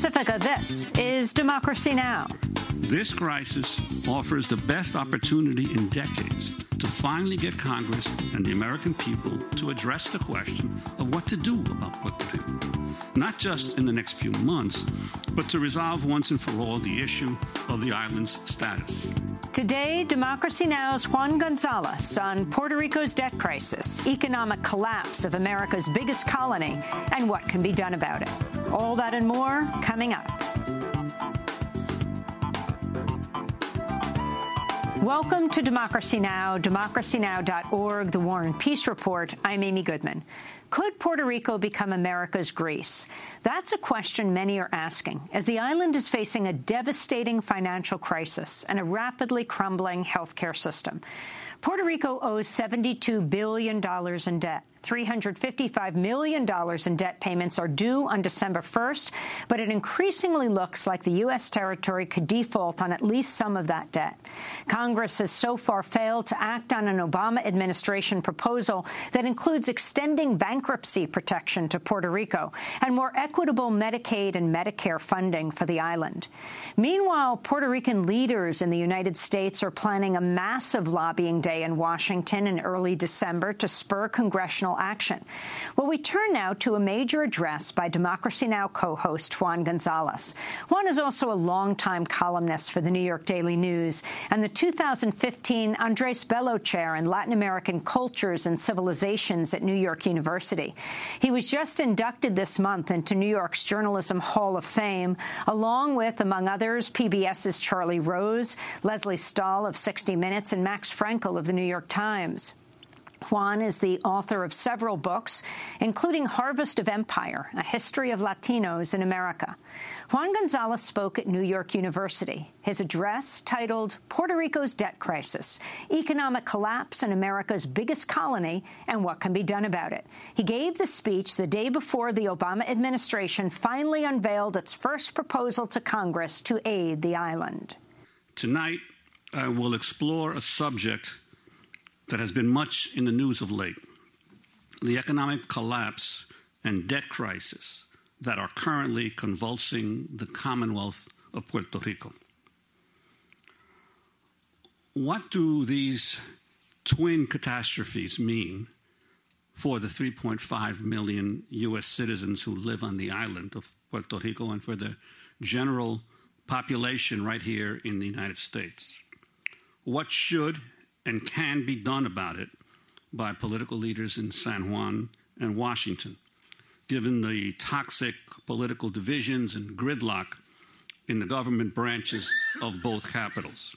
Pacifica, this is Democracy Now! This crisis offers the best opportunity in decades to finally get Congress and the American people to address the question of what to do about Puerto Rico. Not just in the next few months, but to resolve once and for all the issue of the island's status. Today, Democracy Now!'s Juan Gonzalez on Puerto Rico's debt crisis, economic collapse of America's biggest colony, and what can be done about it. All that and more coming up. Welcome to Democracy Now!, democracynow.org, The War and Peace Report. I'm Amy Goodman. Could Puerto Rico become America's Greece? That's a question many are asking, as the island is facing a devastating financial crisis and a rapidly crumbling healthcare system. Puerto Rico owes $72 billion in debt. $355 million in debt payments are due on December 1st, but it increasingly looks like the U.S. territory could default on at least some of that debt. Congress has so far failed to act on an Obama administration proposal that includes extending bankruptcy protection to Puerto Rico and more equitable Medicaid and Medicare funding for the island. Meanwhile, Puerto Rican leaders in the United States are planning a massive lobbying day in Washington in early December to spur congressional action. Well, we turn now to a major address by Democracy Now! Co-host Juan Gonzalez. Juan is also a longtime columnist for the New York Daily News and the 2015 Andres Bello Chair in Latin American Cultures and Civilizations at New York University. He was just inducted this month into New York's Journalism Hall of Fame, along with, among others, PBS's Charlie Rose, Leslie Stahl of 60 Minutes, and Max Frankel of the New York Times. Juan is the author of several books, including Harvest of Empire, A History of Latinos in America. Juan Gonzalez spoke at New York University. His address, titled Puerto Rico's Debt Crisis, Economic Collapse in America's Biggest Colony, and What Can Be Done About It. He gave the speech the day before the Obama administration finally unveiled its first proposal to Congress to aid the island. Tonight, I will explore a subject that has been much in the news of late, the economic collapse and debt crisis that are currently convulsing the Commonwealth of Puerto Rico. What do these twin catastrophes mean for the 3.5 million U.S. citizens who live on the island of Puerto Rico and for the general population right here in the United States? What should and can be done about it by political leaders in San Juan and Washington, given the toxic political divisions and gridlock in the government branches of both capitals?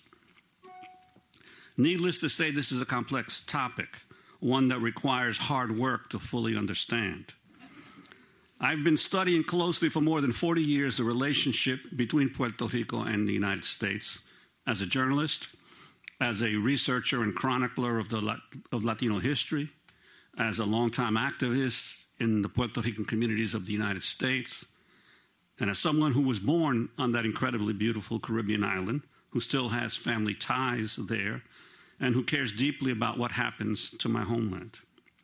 Needless to say, this is a complex topic, one that requires hard work to fully understand. I've been studying closely for more than 40 years the relationship between Puerto Rico and the United States as a journalist, as a researcher and chronicler of Latino history, as a longtime activist in the Puerto Rican communities of the United States, and as someone who was born on that incredibly beautiful Caribbean island, who still has family ties there, and who cares deeply about what happens to my homeland.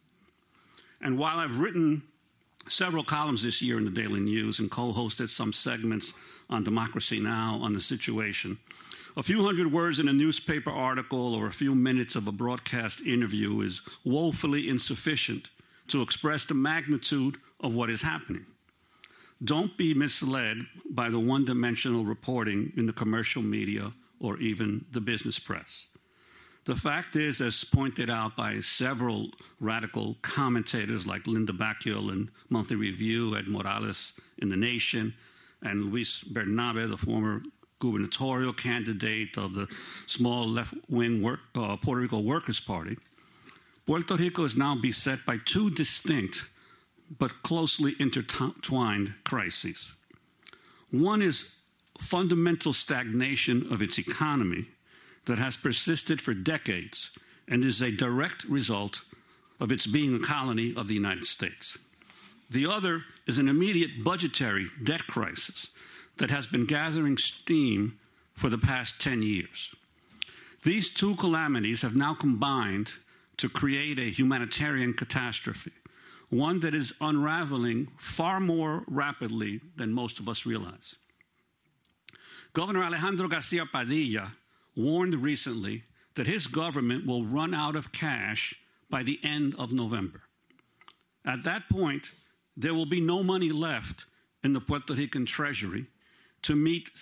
And while I've written several columns this year in the Daily News and co-hosted some segments on Democracy Now! On the situation, a few hundred words in a newspaper article or a few minutes of a broadcast interview is woefully insufficient to express the magnitude of what is happening. Don't be misled by the one-dimensional reporting in the commercial media or even the business press. The fact is, as pointed out by several radical commentators like Linda Bacchiol in Monthly Review, Ed Morales in The Nation, and Luis Bernabe, the former gubernatorial candidate of the small left-wing Puerto Rico Workers' Party, Puerto Rico is now beset by two distinct but closely intertwined crises. One is fundamental stagnation of its economy that has persisted for decades and is a direct result of its being a colony of the United States. The other is an immediate budgetary debt crisis that has been gathering steam for the past 10 years. These two calamities have now combined to create a humanitarian catastrophe, one that is unraveling far more rapidly than most of us realize. Governor Alejandro Garcia Padilla warned recently that his government will run out of cash by the end of November. At that point, there will be no money left in the Puerto Rican Treasury to meet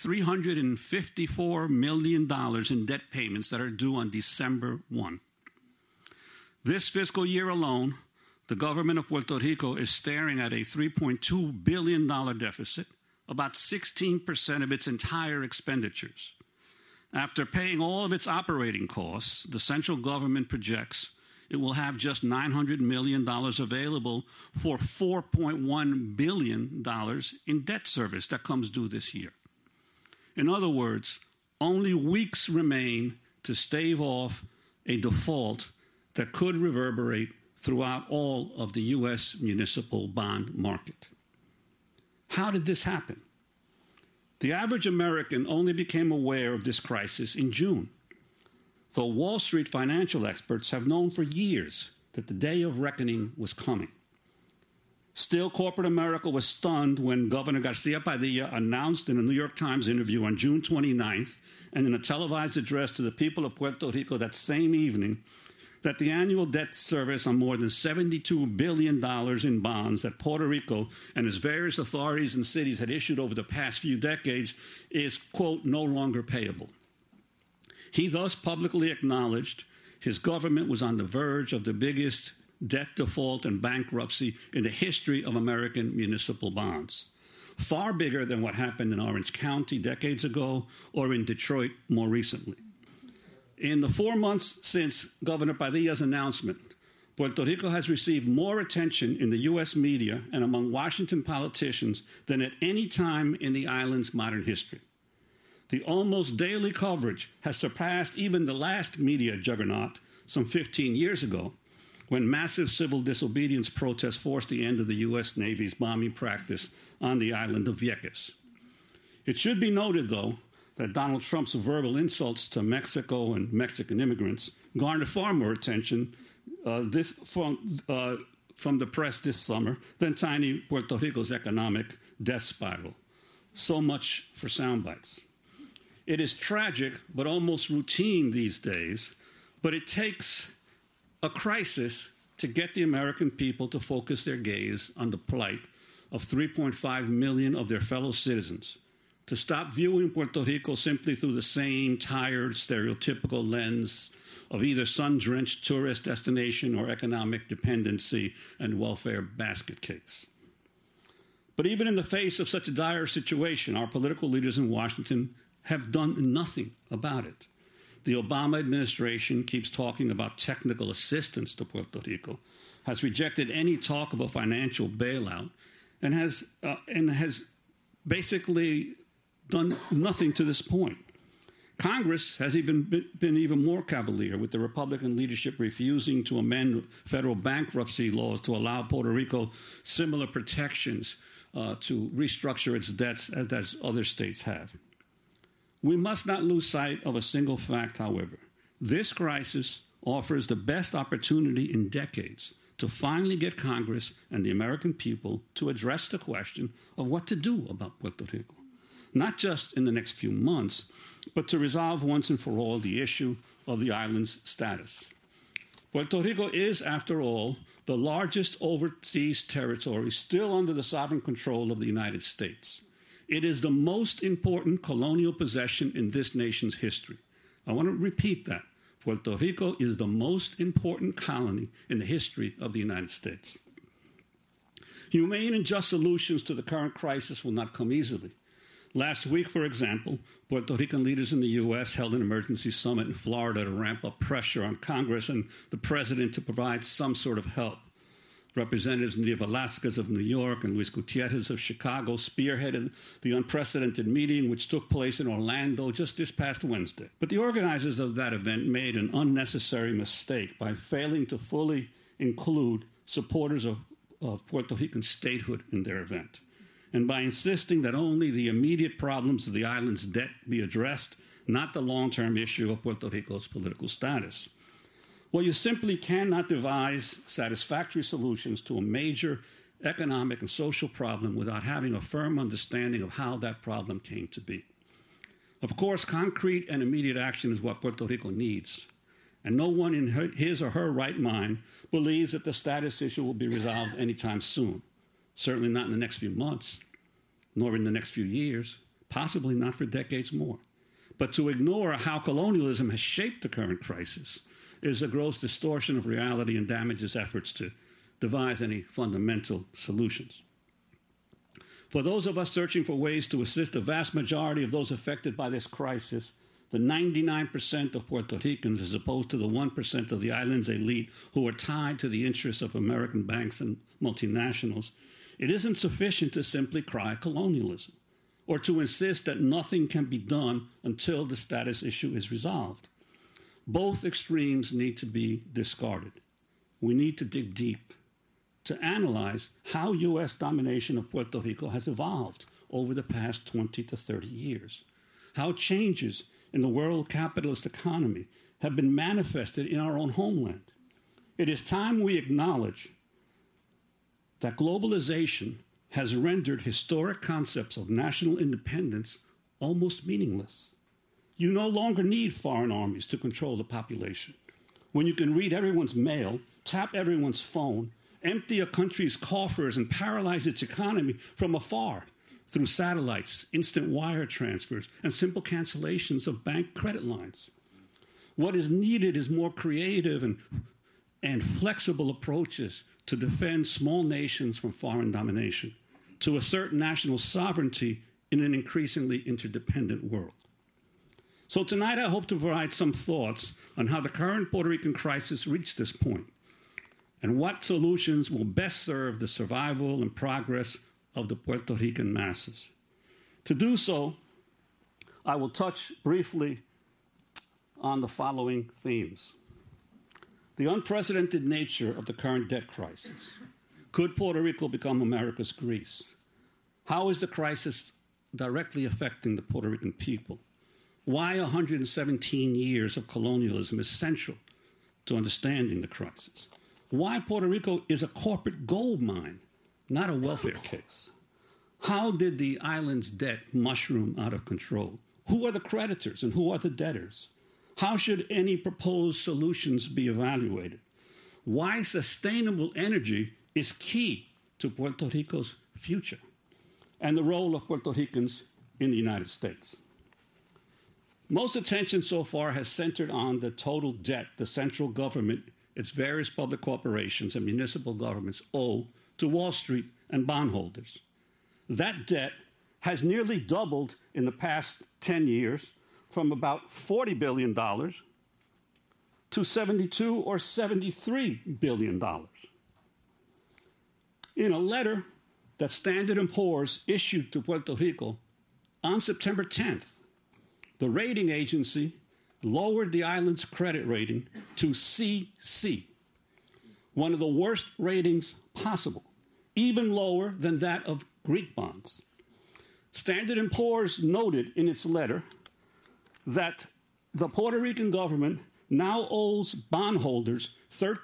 $354 million in debt payments that are due on December 1. This fiscal year alone, the government of Puerto Rico is staring at a $3.2 billion deficit, about 16% of its entire expenditures. After paying all of its operating costs, the central government projects it will have just $900 million available for $4.1 billion in debt service that comes due this year. In other words, only weeks remain to stave off a default that could reverberate throughout all of the U.S. municipal bond market. How did this happen? The average American only became aware of this crisis in June, though Wall Street financial experts have known for years that the day of reckoning was coming. Still, corporate America was stunned when Governor Garcia Padilla announced in a New York Times interview on June 29th and in a televised address to the people of Puerto Rico that same evening that the annual debt service on more than $72 billion in bonds that Puerto Rico and its various authorities and cities had issued over the past few decades is, quote, no longer payable. He thus publicly acknowledged his government was on the verge of the biggest debt default and bankruptcy in the history of American municipal bonds, far bigger than what happened in Orange County decades ago or in Detroit more recently. In the 4 months since Governor Padilla's announcement, Puerto Rico has received more attention in the U.S. media and among Washington politicians than at any time in the island's modern history. The almost daily coverage has surpassed even the last media juggernaut some 15 years ago, when massive civil disobedience protests forced the end of the U.S. Navy's bombing practice on the island of Vieques. It should be noted, though, that Donald Trump's verbal insults to Mexico and Mexican immigrants garnered far more attention from the press this summer than tiny Puerto Rico's economic death spiral. So much for sound bites. It is tragic, but almost routine these days, but it takes a crisis to get the American people to focus their gaze on the plight of 3.5 million of their fellow citizens, to stop viewing Puerto Rico simply through the same tired, stereotypical lens of either sun-drenched tourist destination or economic dependency and welfare basket case. But even in the face of such a dire situation, our political leaders in Washington have done nothing about it. The Obama administration keeps talking about technical assistance to Puerto Rico, has rejected any talk of a financial bailout, and has basically done nothing to this point. Congress has been even more cavalier, with the Republican leadership refusing to amend federal bankruptcy laws to allow Puerto Rico similar protections to restructure its debts as other states have. We must not lose sight of a single fact, however. This crisis offers the best opportunity in decades to finally get Congress and the American people to address the question of what to do about Puerto Rico, not just in the next few months, but to resolve once and for all the issue of the island's status. Puerto Rico is, after all, the largest overseas territory still under the sovereign control of the United States. It is the most important colonial possession in this nation's history. I want to repeat that. Puerto Rico is the most important colony in the history of the United States. Humane and just solutions to the current crisis will not come easily. Last week, for example, Puerto Rican leaders in the U.S. held an emergency summit in Florida to ramp up pressure on Congress and the president to provide some sort of help. Representatives Nydia Velázquez of New York and Luis Gutierrez of Chicago spearheaded the unprecedented meeting, which took place in Orlando just this past Wednesday. But the organizers of that event made an unnecessary mistake by failing to fully include supporters of Puerto Rican statehood in their event, and by insisting that only the immediate problems of the island's debt be addressed, not the long-term issue of Puerto Rico's political status. Well, you simply cannot devise satisfactory solutions to a major economic and social problem without having a firm understanding of how that problem came to be. Of course, concrete and immediate action is what Puerto Rico needs, and no one in his or her right mind believes that the status issue will be resolved anytime soon, certainly not in the next few months, nor in the next few years, possibly not for decades more. But to ignore how colonialism has shaped the current crisis is a gross distortion of reality and damages efforts to devise any fundamental solutions. For those of us searching for ways to assist the vast majority of those affected by this crisis, the 99% of Puerto Ricans, as opposed to the 1% of the island's elite who are tied to the interests of American banks and multinationals, it isn't sufficient to simply cry colonialism or to insist that nothing can be done until the status issue is resolved. Both extremes need to be discarded. We need to dig deep to analyze how U.S. domination of Puerto Rico has evolved over the past 20 to 30 years, how changes in the world capitalist economy have been manifested in our own homeland. It is time we acknowledge that globalization has rendered historic concepts of national independence almost meaningless. You no longer need foreign armies to control the population. When you can read everyone's mail, tap everyone's phone, empty a country's coffers, and paralyze its economy from afar through satellites, instant wire transfers, and simple cancellations of bank credit lines. What is needed is more creative and flexible approaches to defend small nations from foreign domination, to assert national sovereignty in an increasingly interdependent world. So tonight I hope to provide some thoughts on how the current Puerto Rican crisis reached this point, and what solutions will best serve the survival and progress of the Puerto Rican masses. To do so, I will touch briefly on the following themes. The unprecedented nature of the current debt crisis. Could Puerto Rico become America's Greece? How is the crisis directly affecting the Puerto Rican people? Why 117 years of colonialism is central to understanding the crisis? Why Puerto Rico is a corporate gold mine, not a welfare case. How did the island's debt mushroom out of control? Who are the creditors and who are the debtors? How should any proposed solutions be evaluated? Why sustainable energy is key to Puerto Rico's future, and the role of Puerto Ricans in the United States. Most attention so far has centered on the total debt the central government, its various public corporations, and municipal governments owe to Wall Street and bondholders. That debt has nearly doubled in the past 10 years, from about $40 billion to $72 or $73 billion. In a letter that Standard & Poor's issued to Puerto Rico on September 10th, the rating agency lowered the island's credit rating to CC, one of the worst ratings possible, even lower than that of Greek bonds. Standard & Poor's noted in its letter that the Puerto Rican government now owes bondholders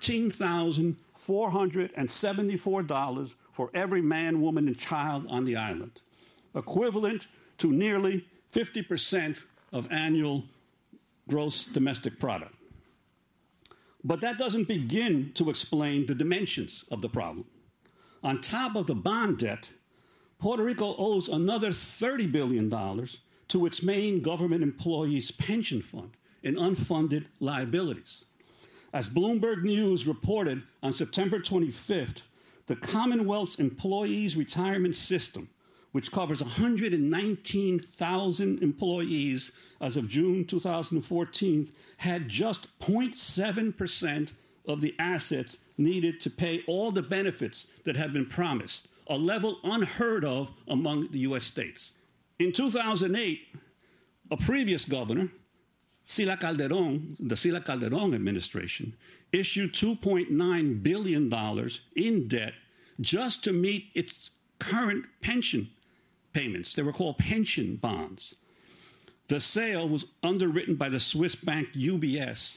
$13,474 for every man, woman, and child on the island, equivalent to nearly 50% of annual gross domestic product. But that doesn't begin to explain the dimensions of the problem. On top of the bond debt, Puerto Rico owes another $30 billion to its main government employees' pension fund in unfunded liabilities. As Bloomberg News reported on September 25th, the Commonwealth's Employees Retirement System, which covers 119,000 employees as of June 2014, had just 0.7% of the assets needed to pay all the benefits that had been promised, a level unheard of among the U.S. states. In 2008, a previous governor, Sila Calderon, the Sila Calderon administration, issued $2.9 billion in debt just to meet its current pension payments. They were called pension bonds. The sale was underwritten by the Swiss bank UBS,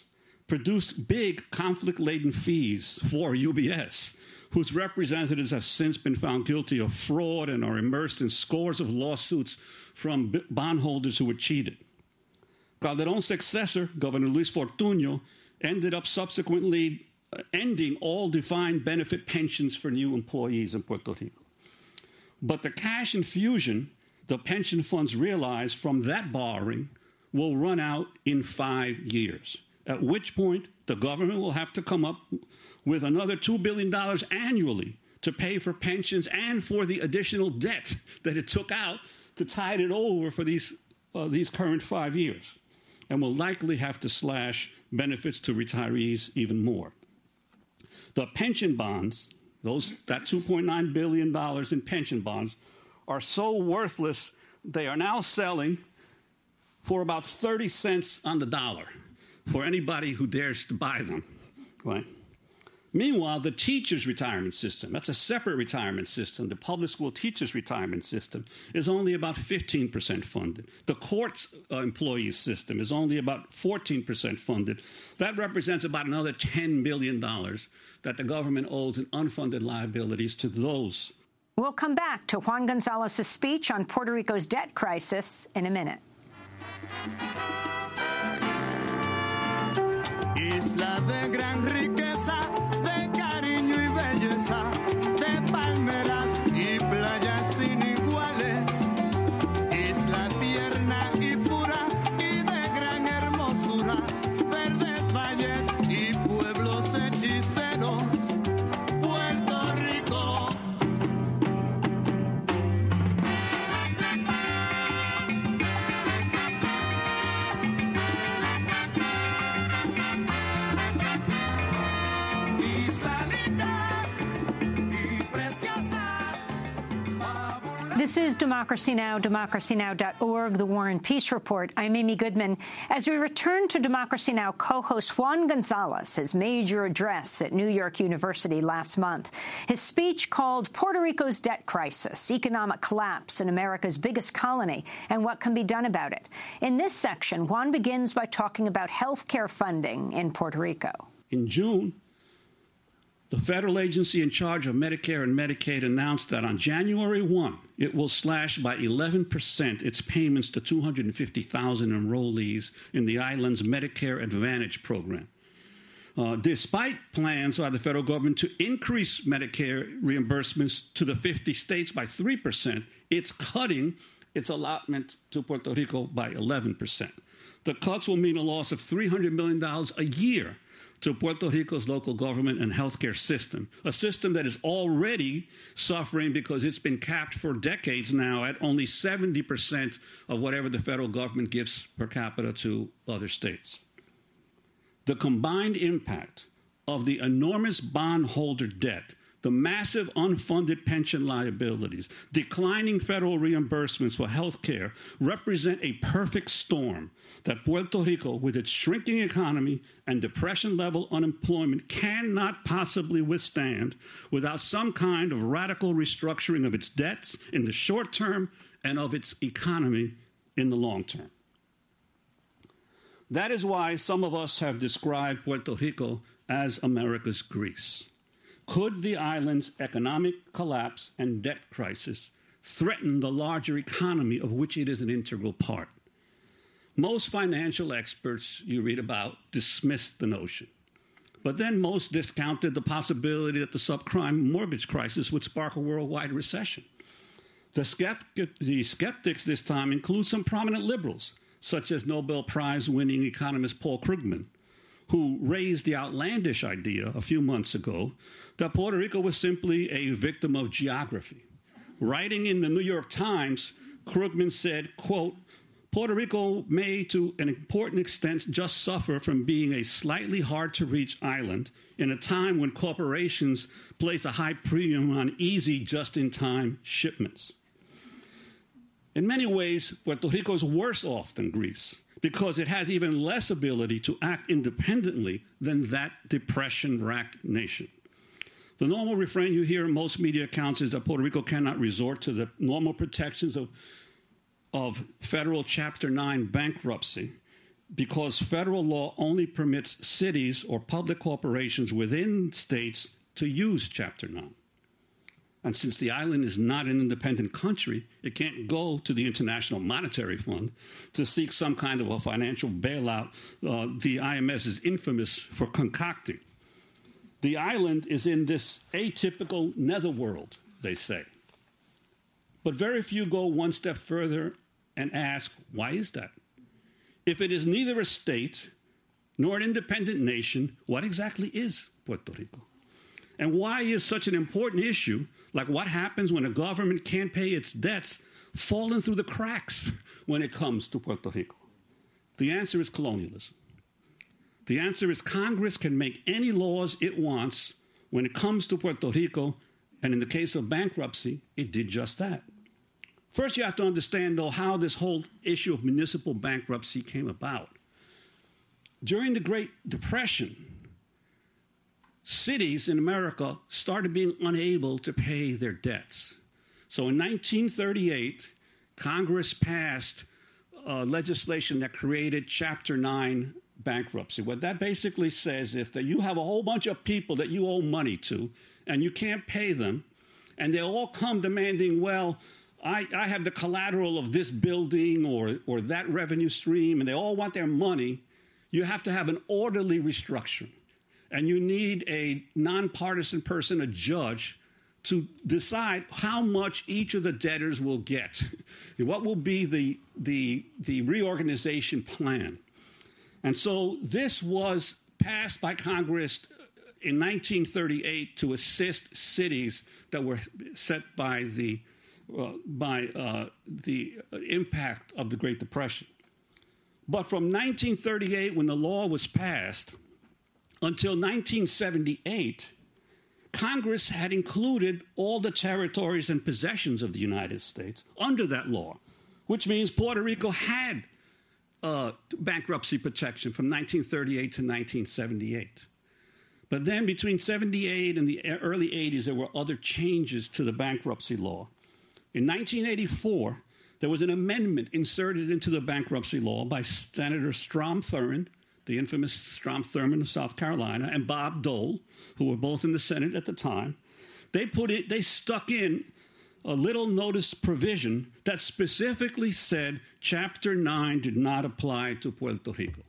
produced big conflict-laden fees for UBS, whose representatives have since been found guilty of fraud and are immersed in scores of lawsuits from bondholders who were cheated. Calderón's successor, Governor Luis Fortuño, ended up subsequently ending all defined benefit pensions for new employees in Puerto Rico. But the cash infusion the pension funds realize from that borrowing will run out in 5 years, at which point the government will have to come up with another $2 billion annually to pay for pensions and for the additional debt that it took out to tide it over for these current 5 years, and will likely have to slash benefits to retirees even more. The pension bonds, that $2.9 billion in pension bonds, are so worthless they are now selling for about 30 cents on the dollar for anybody who dares to buy them, right? Meanwhile, the teachers' retirement system, that's a separate retirement system, the public school teachers' retirement system, is only about 15% funded. The courts employees system is only about 14% funded. That represents about another $10 billion that the government owes in unfunded liabilities to those. We'll come back to Juan Gonzalez's speech on Puerto Rico's debt crisis in a minute. Isla de gran riqueza, de cariño y belleza, de palmeras y playas sin iguales. Isla tierna y pura y de gran hermosura, verdes valles y pueblos hechiceros. Puerto Rico. This is Democracy Now!, democracynow.org, The War and Peace Report. I'm Amy Goodman. As we return to Democracy Now! Co-host Juan Gonzalez, his major address at New York University last month, his speech called Puerto Rico's Debt Crisis, Economic Collapse in America's Biggest Colony, and What Can Be Done About It. In this section, Juan begins by talking about health care funding in Puerto Rico. In June, the federal agency in charge of Medicare and Medicaid announced that on January 1, it will slash by 11% its payments to 250,000 enrollees in the island's Medicare Advantage program. Despite plans by the federal government to increase Medicare reimbursements to the 50 states by 3%, it's cutting its allotment to Puerto Rico by 11%. The cuts will mean a loss of $300 million a year to Puerto Rico's local government and healthcare system, a system that is already suffering because it's been capped for decades now at only 70% of whatever the federal government gives per capita to other states. The combined impact of the enormous bondholder debt, the massive unfunded pension liabilities, declining federal reimbursements for health care represent a perfect storm that Puerto Rico, with its shrinking economy and depression-level unemployment, cannot possibly withstand without some kind of radical restructuring of its debts in the short term and of its economy in the long term. That is why some of us have described Puerto Rico as America's Greece. Could the island's economic collapse and debt crisis threaten the larger economy of which it is an integral part? Most financial experts you read about dismissed the notion. But then most discounted the possibility that the subprime mortgage crisis would spark a worldwide recession. The skeptics this time include some prominent liberals, such as Nobel Prize-winning economist Paul Krugman, who raised the outlandish idea a few months ago that Puerto Rico was simply a victim of geography. Writing in the New York Times, Krugman said, quote, Puerto Rico may, to an important extent, just suffer from being a slightly hard-to-reach island in a time when corporations place a high premium on easy, just-in-time shipments. In many ways, Puerto Rico is worse off than Greece because it has even less ability to act independently than that depression-racked nation. The normal refrain you hear in most media accounts is that Puerto Rico cannot resort to the normal protections of federal Chapter 9 bankruptcy because federal law only permits cities or public corporations within states to use Chapter 9. And since the island is not an independent country, it can't go to the International Monetary Fund to seek some kind of a financial bailout the IMF is infamous for concocting. The island is in this atypical netherworld, they say. But very few go one step further and ask, why is that? If it is neither a state nor an independent nation, what exactly is Puerto Rico? And why is such an important issue, like what happens when a government can't pay its debts, falling through the cracks when it comes to Puerto Rico? The answer is colonialism. The answer is Congress can make any laws it wants when it comes to Puerto Rico, and in the case of bankruptcy, it did just that. First, you have to understand, though, how this whole issue of municipal bankruptcy came about. During the Great Depression, cities in America started being unable to pay their debts. So in 1938, Congress passed legislation that created Chapter 9 bankruptcy. What that basically says, if you have a whole bunch of people that you owe money to and you can't pay them, and they all come demanding, well, I have the collateral of this building or that revenue stream, and they all want their money, you have to have an orderly restructuring. And you need a nonpartisan person, a judge, to decide how much each of the debtors will get. What will be the reorganization plan? And so this was passed by Congress in 1938 to assist cities that were set by the impact of the Great Depression. But from 1938, when the law was passed, until 1978, Congress had included all the territories and possessions of the United States under that law, which means Puerto Rico had bankruptcy protection from 1938 to 1978. But then between 78 and the early 80s, there were other changes to the bankruptcy law. In 1984, there was an amendment inserted into the bankruptcy law by Senator Strom Thurmond, the infamous Strom Thurmond of South Carolina, and Bob Dole, who were both in the Senate at the time. They stuck in a little notice provision that specifically said Chapter 9 did not apply to Puerto Rico.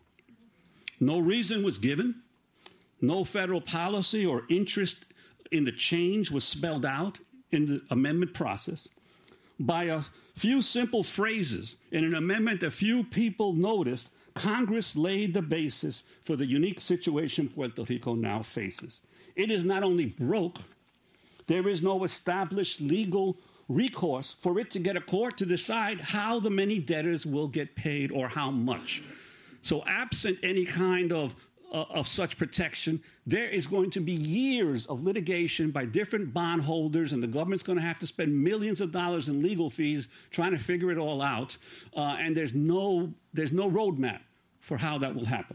No reason was given. No federal policy or interest in the change was spelled out in the amendment process. By a few simple phrases in an amendment that few people noticed, Congress laid the basis for the unique situation Puerto Rico now faces. It is not only broke, there is no established legal recourse for it to get a court to decide how the many debtors will get paid or how much. So absent any kind of such protection, there is going to be years of litigation by different bondholders, and the government's going to have to spend millions of dollars in legal fees trying to figure it all out, and there's no roadmap for how that will happen.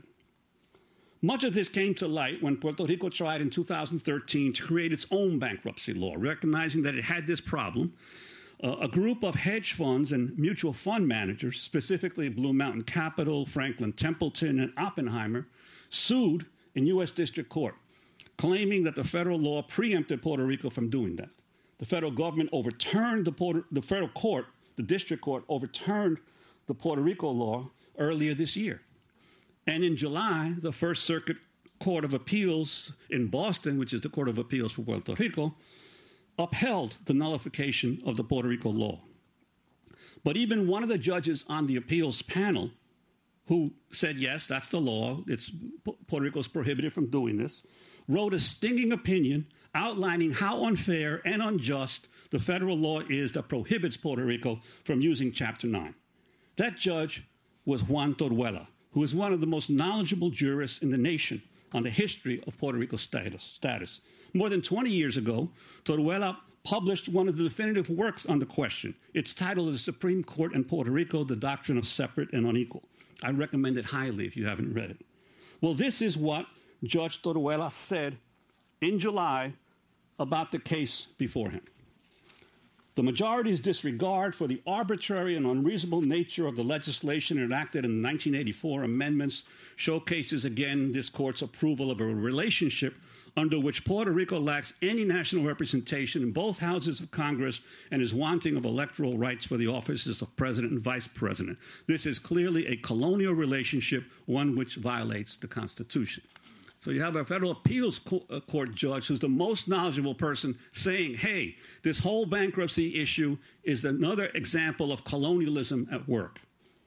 Much of this came to light when Puerto Rico tried in 2013 to create its own bankruptcy law, recognizing that it had this problem. A group of hedge funds and mutual fund managers, specifically Blue Mountain Capital, Franklin Templeton, and Oppenheimer, sued in U.S. District Court, claiming that the federal law preempted Puerto Rico from doing that. The federal government overturned the federal court, the district court, overturned the Puerto Rico law earlier this year. And in July, the First Circuit Court of Appeals in Boston, which is the Court of Appeals for Puerto Rico, upheld the nullification of the Puerto Rico law. But even one of the judges on the appeals panel, who said, yes, that's the law, Puerto Rico is prohibited from doing this, wrote a stinging opinion outlining how unfair and unjust the federal law is that prohibits Puerto Rico from using Chapter 9. That judge was Juan Torruella, who is one of the most knowledgeable jurists in the nation on the history of Puerto Rico's status. More than 20 years ago, Torruella published one of the definitive works on the question. It's titled The Supreme Court in Puerto Rico, The Doctrine of Separate and Unequal. I recommend it highly if you haven't read it. Well, this is what Judge Torruella said in July about the case before him. The majority's disregard for the arbitrary and unreasonable nature of the legislation enacted in the 1984 amendments showcases again this court's approval of a relationship under which Puerto Rico lacks any national representation in both houses of Congress and is wanting of electoral rights for the offices of president and vice president. This is clearly a colonial relationship, one which violates the Constitution. So you have a federal appeals court judge who's the most knowledgeable person saying, hey, this whole bankruptcy issue is another example of colonialism at work.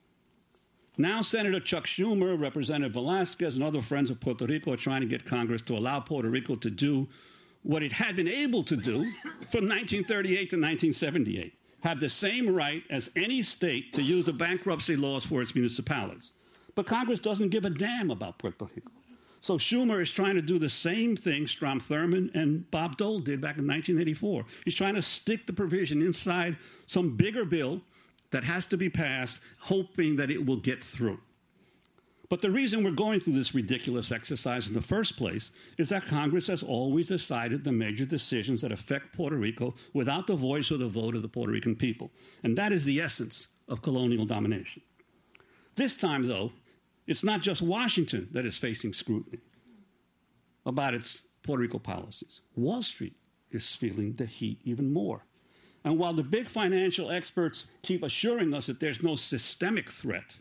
Now Senator Chuck Schumer, Representative Velasquez, and other friends of Puerto Rico are trying to get Congress to allow Puerto Rico to do what it had been able to do from 1938 to 1978, have the same right as any state to use the bankruptcy laws for its municipalities. But Congress doesn't give a damn about Puerto Rico. So Schumer is trying to do the same thing Strom Thurmond and Bob Dole did back in 1984. He's trying to stick the provision inside some bigger bill that has to be passed, hoping that it will get through. But the reason we're going through this ridiculous exercise in the first place is that Congress has always decided the major decisions that affect Puerto Rico without the voice or the vote of the Puerto Rican people. And that is the essence of colonial domination. This time, though, it's not just Washington that is facing scrutiny about its Puerto Rico policies. Wall Street is feeling the heat even more. And while the big financial experts keep assuring us that there's no systemic threat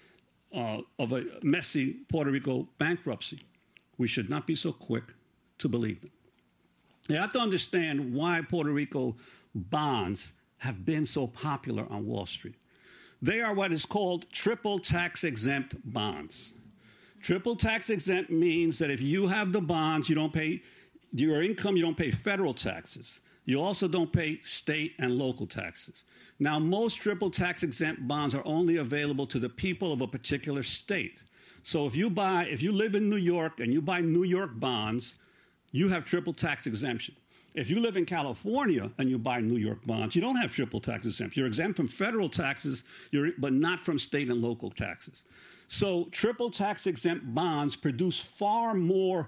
of a messy Puerto Rico bankruptcy, we should not be so quick to believe them. You have to understand why Puerto Rico bonds have been so popular on Wall Street. They are what is called triple tax exempt bonds. Triple tax exempt means that if you have the bonds, you don't pay your income, you don't pay federal taxes. You also don't pay state and local taxes. Now, most triple tax exempt bonds are only available to the people of a particular state. So if you live in New York and you buy New York bonds, you have triple tax exemption. If you live in California and you buy New York bonds, you don't have triple tax exemption. You're exempt from federal taxes, but not from state and local taxes. So triple tax exempt bonds produce far more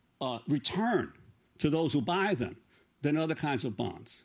return to those who buy them than other kinds of bonds.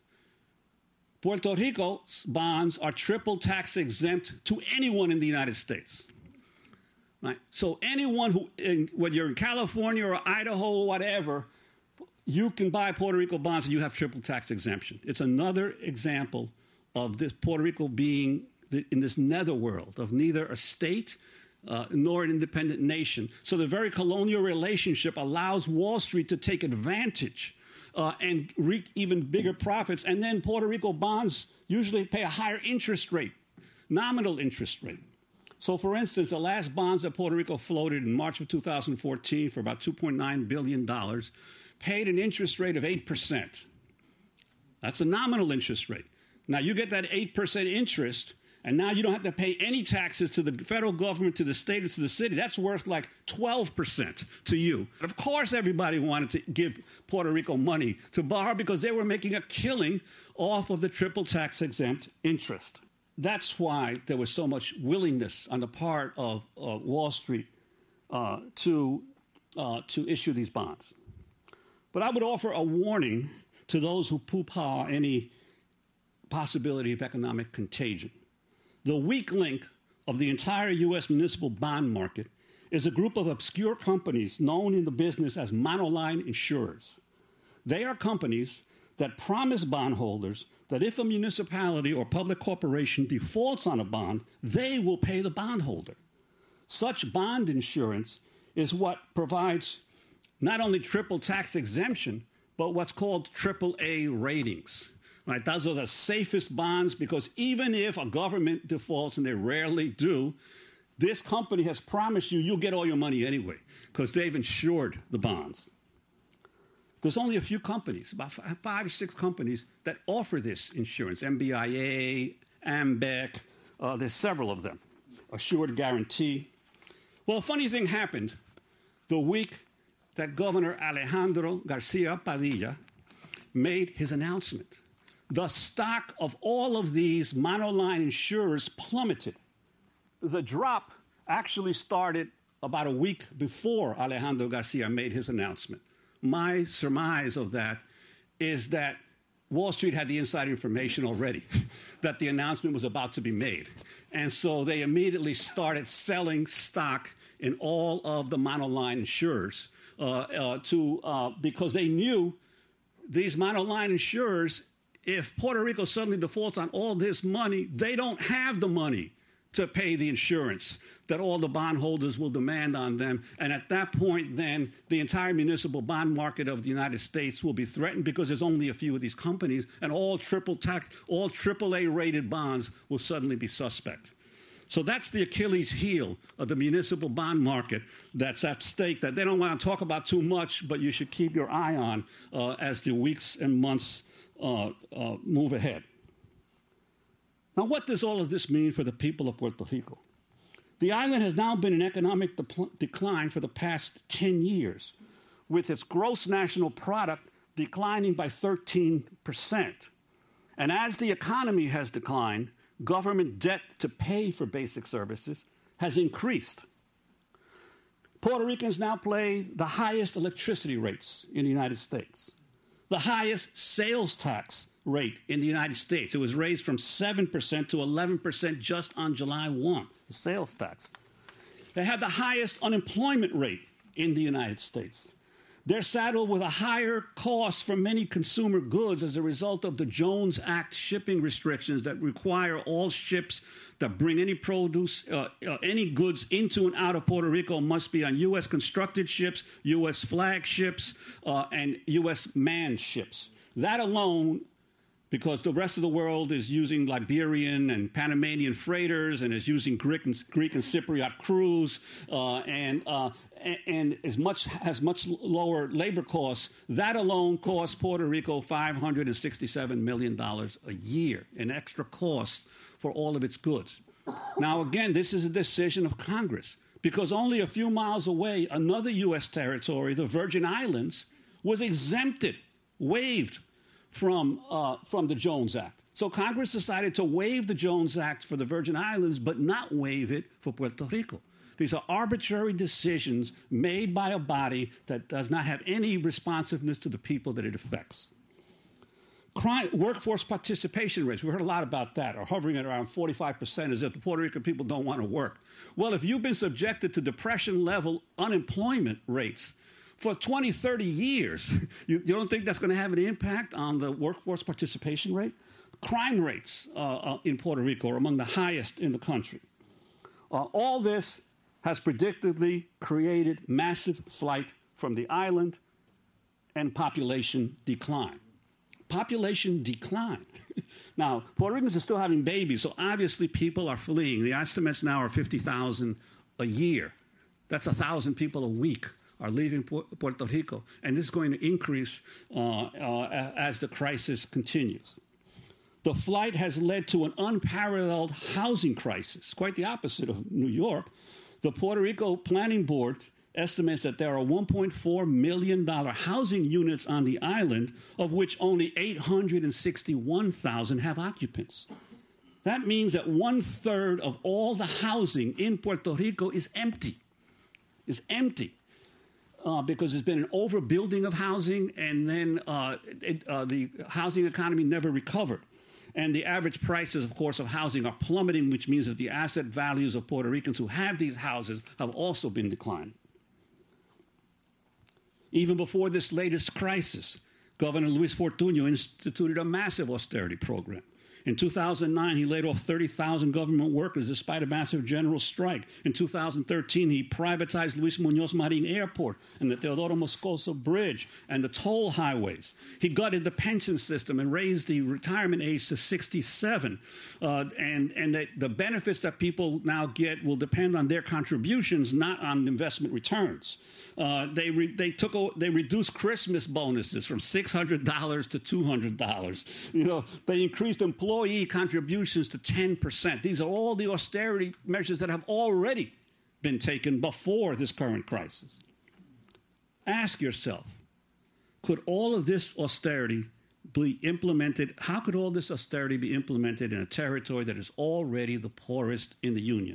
Puerto Rico's bonds are triple tax exempt to anyone in the United States. Right? So anyone whether you're in California or Idaho or whatever, you can buy Puerto Rico bonds and you have triple tax exemption. It's another example of this Puerto Rico being in this netherworld of neither a state nor an independent nation. So the very colonial relationship allows Wall Street to take advantage and reap even bigger profits. And then Puerto Rico bonds usually pay a higher interest rate, nominal interest rate. So, for instance, the last bonds that Puerto Rico floated in March of 2014 for about $2.9 billion paid an interest rate of 8%. That's a nominal interest rate. Now, you get that 8% interest, and now you don't have to pay any taxes to the federal government, to the state, or to the city. That's worth like 12% to you. Of course, everybody wanted to give Puerto Rico money to borrow because they were making a killing off of the triple tax exempt interest. That's why there was so much willingness on the part of Wall Street to issue these bonds. But I would offer a warning to those who poo-pah any possibility of economic contagion. The weak link of the entire U.S. municipal bond market is a group of obscure companies known in the business as monoline insurers. They are companies that promise bondholders that if a municipality or public corporation defaults on a bond, they will pay the bondholder. Such bond insurance is what provides not only triple tax exemption, but what's called AAA ratings. Right? Those are the safest bonds because even if a government defaults, and they rarely do, this company has promised you'll get all your money anyway because they've insured the bonds. There's only a few companies, about 5 or 6 companies that offer this insurance. MBIA, AMBEC, there's several of them. Assured Guarantee. Well, a funny thing happened the week that Governor Alejandro Garcia Padilla made his announcement. The stock of all of these monoline insurers plummeted. The drop actually started about a week before Alejandro Garcia made his announcement. My surmise of that is that Wall Street had the inside information already that the announcement was about to be made. And so they immediately started selling stock in all of the monoline insurers because they knew these monoline insurers, if Puerto Rico suddenly defaults on all this money, they don't have the money to pay the insurance that all the bondholders will demand on them. And at that point, then, the entire municipal bond market of the United States will be threatened because there's only a few of these companies, and all AAA-rated bonds will suddenly be suspect. So that's the Achilles heel of the municipal bond market that's at stake that they don't want to talk about too much, but you should keep your eye on as the weeks and months move ahead. Now, what does all of this mean for the people of Puerto Rico? The island has now been in economic decline for the past 10 years, with its gross national product declining by 13%. And as the economy has declined, government debt to pay for basic services has increased. Puerto Ricans now pay the highest electricity rates in the United States, the highest sales tax rate in the United States. It was raised from 7% to 11% just on July 1, the sales tax. They have the highest unemployment rate in the United States. They're saddled with a higher cost for many consumer goods as a result of the Jones Act shipping restrictions that require all ships that bring any produce, any goods into and out of Puerto Rico must be on U.S. constructed ships, U.S. flag ships, and U.S. manned ships. That alone, because the rest of the world is using Liberian and Panamanian freighters and is using Greek and Cypriot crews and has much lower labor costs. That alone costs Puerto Rico $567 million a year in extra costs for all of its goods. Now, again, this is a decision of Congress because only a few miles away, another U.S. territory, the Virgin Islands, was exempted, waived from the Jones Act. So Congress decided to waive the Jones Act for the Virgin Islands, but not waive it for Puerto Rico. These are arbitrary decisions made by a body that does not have any responsiveness to the people that it affects. Workforce participation rates, we heard a lot about that, are hovering at around 45% as if the Puerto Rican people don't want to work. Well, if you've been subjected to depression-level unemployment rates for 20, 30 years, you don't think that's going to have an impact on the workforce participation rate? Crime rates in Puerto Rico are among the highest in the country. All this has predictably created massive flight from the island and population decline. Population decline. Now, Puerto Ricans are still having babies, so obviously people are fleeing. The estimates now are 50,000 a year. That's 1,000 people a week are leaving Puerto Rico, and this is going to increase as the crisis continues. The flight has led to an unparalleled housing crisis, quite the opposite of New York. The Puerto Rico Planning Board estimates that there are $1.4 million housing units on the island, of which only 861,000 have occupants. That means that 1/3 of all the housing in Puerto Rico is empty. Because there's been an overbuilding of housing, and then the housing economy never recovered. And the average prices, of course, of housing are plummeting, which means that the asset values of Puerto Ricans who have these houses have also been declining. Even before this latest crisis, Governor Luis Fortuño instituted a massive austerity program. In 2009, he laid off 30,000 government workers despite a massive general strike. In 2013, he privatized Luis Muñoz Marin Airport and the Teodoro Moscoso Bridge and the toll highways. He gutted the pension system and raised the retirement age to 67. And the benefits that people now get will depend on their contributions, not on investment returns. They reduced Christmas bonuses from $600 to $200. They increased employee contributions to 10%. These are all the austerity measures that have already been taken before this current crisis. Ask yourself, could all of this austerity be implemented? How could all this austerity be implemented in a territory that is already the poorest in the Union?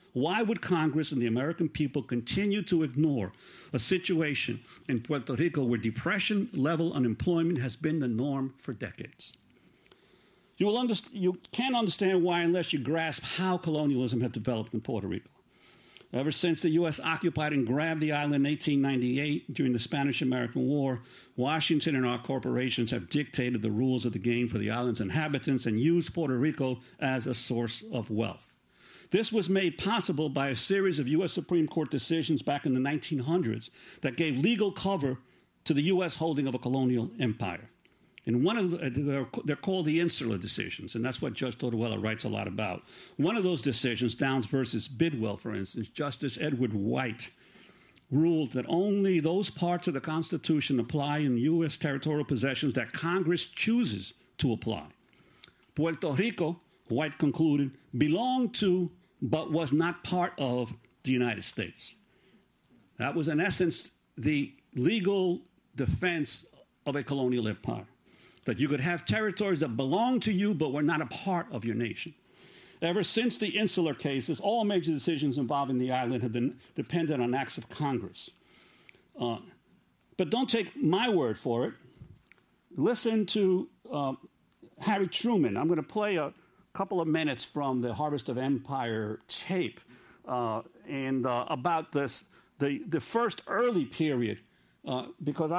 Why would Congress and the American people continue to ignore a situation in Puerto Rico where depression-level unemployment has been the norm for decades? You can't understand why unless you grasp how colonialism has developed in Puerto Rico. Ever since the U.S. occupied and grabbed the island in 1898 during the Spanish-American War, Washington and our corporations have dictated the rules of the game for the island's inhabitants and used Puerto Rico as a source of wealth. This was made possible by a series of U.S. Supreme Court decisions back in the 1900s that gave legal cover to the U.S. holding of a colonial empire. And one of they're called the Insular decisions, and that's what Judge Torruella writes a lot about. One of those decisions, Downs versus Bidwell, for instance, Justice Edward White ruled that only those parts of the Constitution apply in U.S. territorial possessions that Congress chooses to apply. Puerto Rico, White concluded, belonged to but was not part of the United States. That was, in essence, the legal defense of a colonial empire, that you could have territories that belong to you but were not a part of your nation. Ever since the Insular cases, all major decisions involving the island have been dependent on acts of Congress. But don't take my word for it. Listen to Harry Truman. I'm going to play a couple of minutes from the Harvest of Empire tape and about this, the first early period, because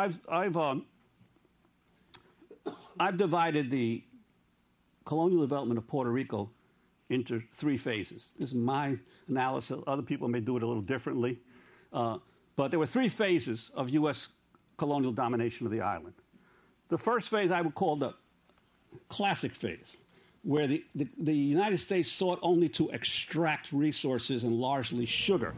I've divided the colonial development of Puerto Rico into three phases. This is my analysis. Other people may do it a little differently. But there were three phases of U.S. colonial domination of the island. The first phase I would call the classic phase, where the United States sought only to extract resources and largely sugar.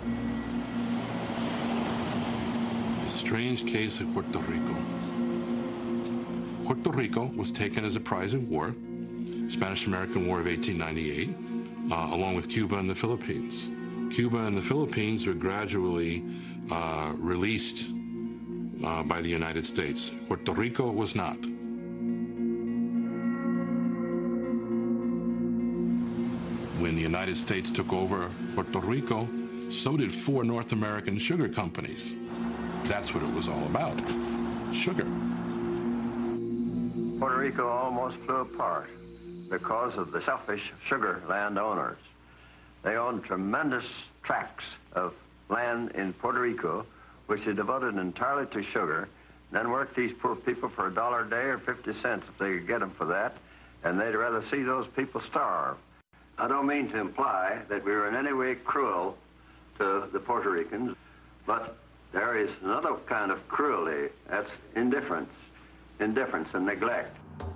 The strange case of Puerto Rico. Puerto Rico was taken as a prize of war, Spanish-American War of 1898, along with Cuba and the Philippines. Cuba and the Philippines were gradually released by the United States. Puerto Rico was not. When the United States took over Puerto Rico, so did 4 North American sugar companies. That's what it was all about, sugar. Puerto Rico almost flew apart because of the selfish sugar landowners. They owned tremendous tracts of land in Puerto Rico, which they devoted entirely to sugar, then worked these poor people for $1 a day or 50 cents if they could get them for that, and they'd rather see those people starve. I don't mean to imply that we were in any way cruel to the Puerto Ricans, but there is another kind of cruelty. That's indifference and neglect.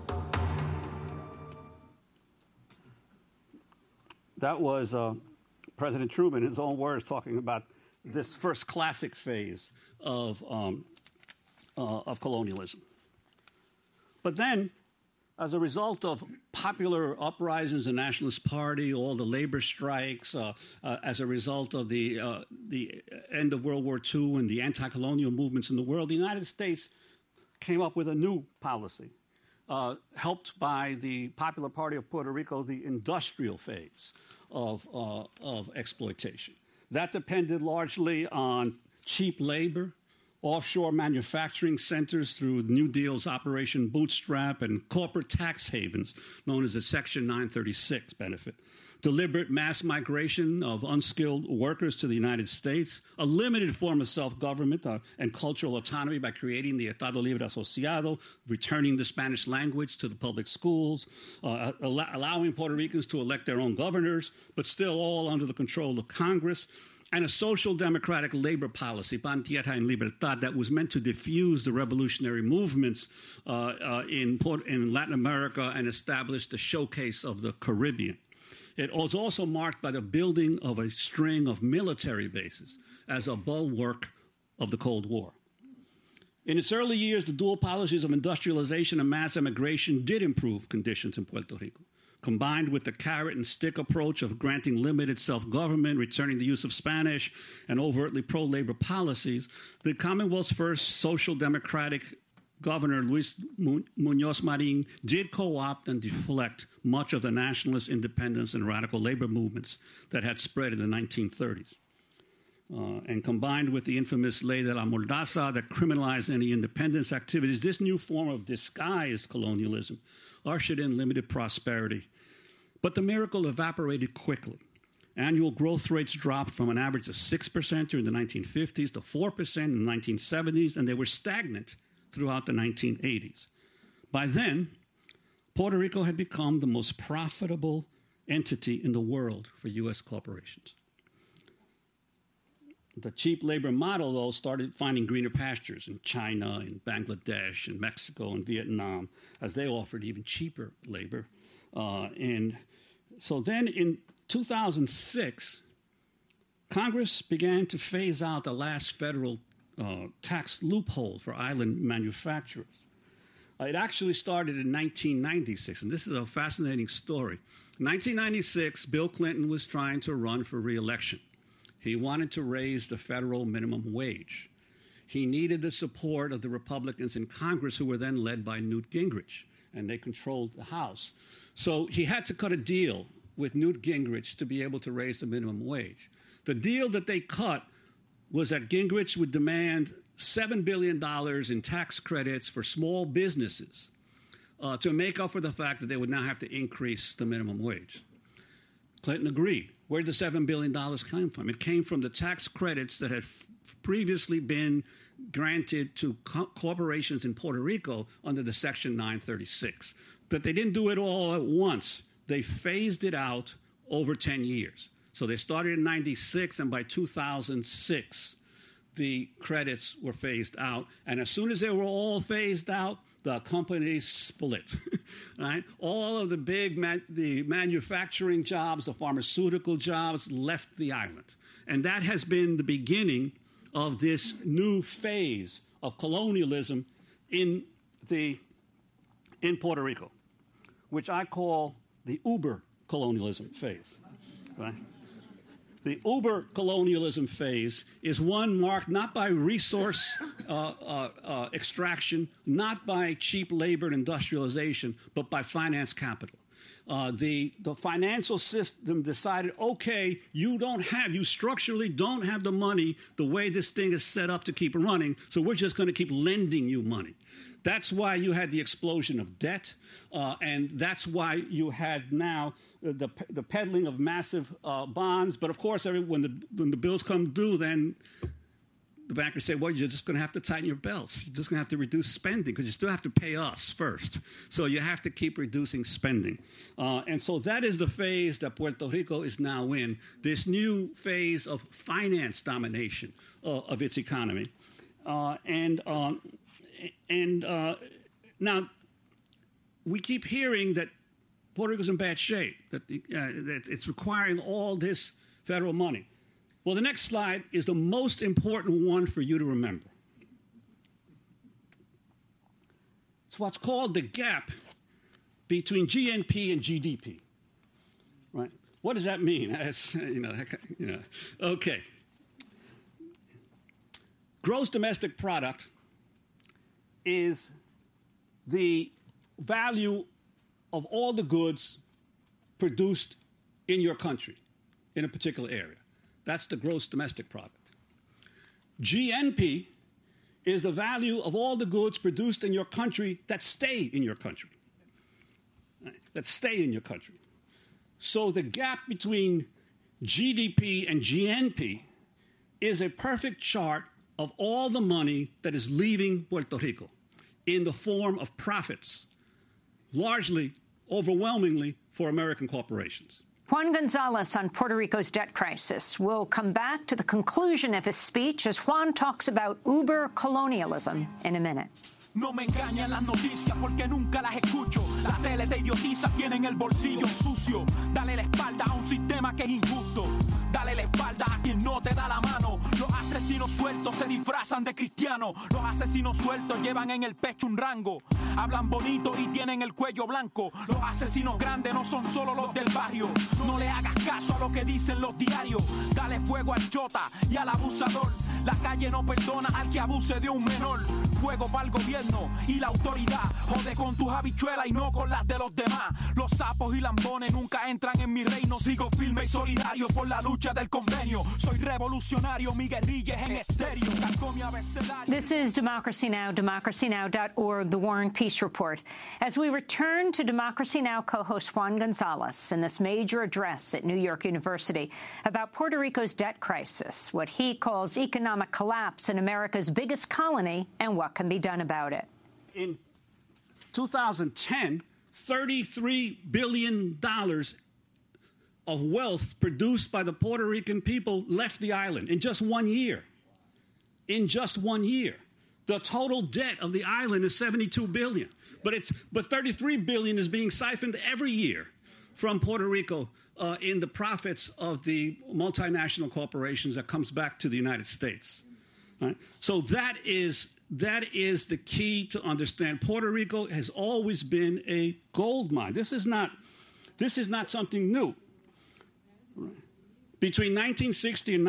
That was President Truman, in his own words, talking about this first classic phase of colonialism. But then, as a result of popular uprisings, the Nationalist Party, all the labor strikes, as a result of the end of World War II and the anti-colonial movements in the world, the United States came up with a new policy, helped by the Popular Party of Puerto Rico, the industrial phase of exploitation. That depended largely on cheap labor, offshore manufacturing centers through New Deal's Operation Bootstrap, and corporate tax havens known as the Section 936 benefit. Deliberate mass migration of unskilled workers to the United States, a limited form of self-government and cultural autonomy by creating the Estado Libre Asociado, returning the Spanish language to the public schools, allowing Puerto Ricans to elect their own governors, but still all under the control of Congress, and a social democratic labor policy, Pan, Tierra, and Libertad, that was meant to diffuse the revolutionary movements in Latin America and establish the showcase of the Caribbean. It was also marked by the building of a string of military bases as a bulwark of the Cold War. In its early years, the dual policies of industrialization and mass immigration did improve conditions in Puerto Rico. Combined with the carrot and stick approach of granting limited self-government, returning the use of Spanish, and overtly pro-labor policies, the Commonwealth's first social democratic Governor Luis Muñoz Marin did co-opt and deflect much of the nationalist independence and radical labor movements that had spread in the 1930s. And combined with the infamous Ley de la Mordaza that criminalized any independence activities, this new form of disguised colonialism ushered in limited prosperity. But the miracle evaporated quickly. Annual growth rates dropped from an average of 6% during the 1950s to 4% in the 1970s, and they were stagnant throughout the 1980s. By then, Puerto Rico had become the most profitable entity in the world for U.S. corporations. The cheap labor model, though, started finding greener pastures in China, in Bangladesh, in Mexico, and Vietnam, as they offered even cheaper labor. And so then in 2006, Congress began to phase out the last federal tax loophole for island manufacturers. It actually started in 1996, and this is a fascinating story. In 1996, Bill Clinton was trying to run for re-election. He wanted to raise the federal minimum wage. He needed the support of the Republicans in Congress, who were then led by Newt Gingrich, and they controlled the House. So he had to cut a deal with Newt Gingrich to be able to raise the minimum wage. The deal that they cut was that Gingrich would demand $7 billion in tax credits for small businesses to make up for the fact that they would now have to increase the minimum wage. Clinton agreed. Where did the $7 billion come from? It came from the tax credits that had previously been granted to corporations in Puerto Rico under the Section 936. But they didn't do it all at once. They phased it out over 10 years. So they started in 96, and by 2006, the credits were phased out. And as soon as they were all phased out, the companies split, right? All of the big the manufacturing jobs, the pharmaceutical jobs left the island. And that has been the beginning of this new phase of colonialism in Puerto Rico, which I call the Uber colonialism phase, right? The Uber colonialism phase is one marked not by resource extraction, not by cheap labor and industrialization, but by finance capital. The financial system decided, okay, you structurally don't have the money the way this thing is set up to keep running, so we're just going to keep lending you money. That's why you had the explosion of debt, and that's why you had now the peddling of massive bonds. But of course, when the bills come due, then the bankers say, well, you're just going to have to tighten your belts. You're just going to have to reduce spending because you still have to pay us first. So you have to keep reducing spending. And so that is the phase that Puerto Rico is now in, this new phase of finance domination of its economy. Now, we keep hearing that Puerto Rico's in bad shape, that it's requiring all this federal money. Well, the next slide is the most important one for you to remember. It's what's called the gap between GNP and GDP. Right? What does that mean? Okay. Gross domestic product is the value of all the goods produced in your country in a particular area. That's the gross domestic product. GNP is the value of all the goods produced in your country that stay in your country. That stay in your country. So the gap between GDP and GNP is a perfect chart of all the money that is leaving Puerto Rico in the form of profits, largely, overwhelmingly, for American corporations. Juan Gonzalez on Puerto Rico's debt crisis. We'll come back to the conclusion of his speech as Juan talks about Uber colonialism in a minute. No me engañan las noticias porque nunca las escucho. La tele te idiotiza, tienen el bolsillo sucio. Dale la espalda a un sistema que es injusto. Dale la espalda a quien no te da la mano. Los asesinos sueltos se disfrazan de cristianos. Los asesinos sueltos llevan en el pecho un rango. Hablan bonito y tienen el cuello blanco. Los asesinos grandes no son solo los del barrio. No le hagas caso a lo que dicen los diarios. Dale fuego al chota y al abusador. La calle no perdona al que abuse de un menor. Fuego para el gobierno y la autoridad. Jode con tus habichuelas y no con las de los demás. Los sapos y lambones nunca entran en mi reino. Sigo firme y solidario por la lucha del convenio. Soy revolucionario, mi guerrilla es en estéreo. This is Democracy Now!, democracynow.org, The War and Peace Report. As we return to Democracy Now! Co-host Juan Gonzalez in this major address at New York University about Puerto Rico's debt crisis, what he calls economic collapse in America's biggest colony, and what can be done about it. In 2010, $33 billion of wealth produced by the Puerto Rican people left the island in just 1 year. In just 1 year. The total debt of the island is $72 billion. But $33 billion is being siphoned every year from Puerto Rico in the profits of the multinational corporations that comes back to the United States. Right? So that is the key to understand. Puerto Rico has always been a gold mine. This is not something new. Right? Between 1960 and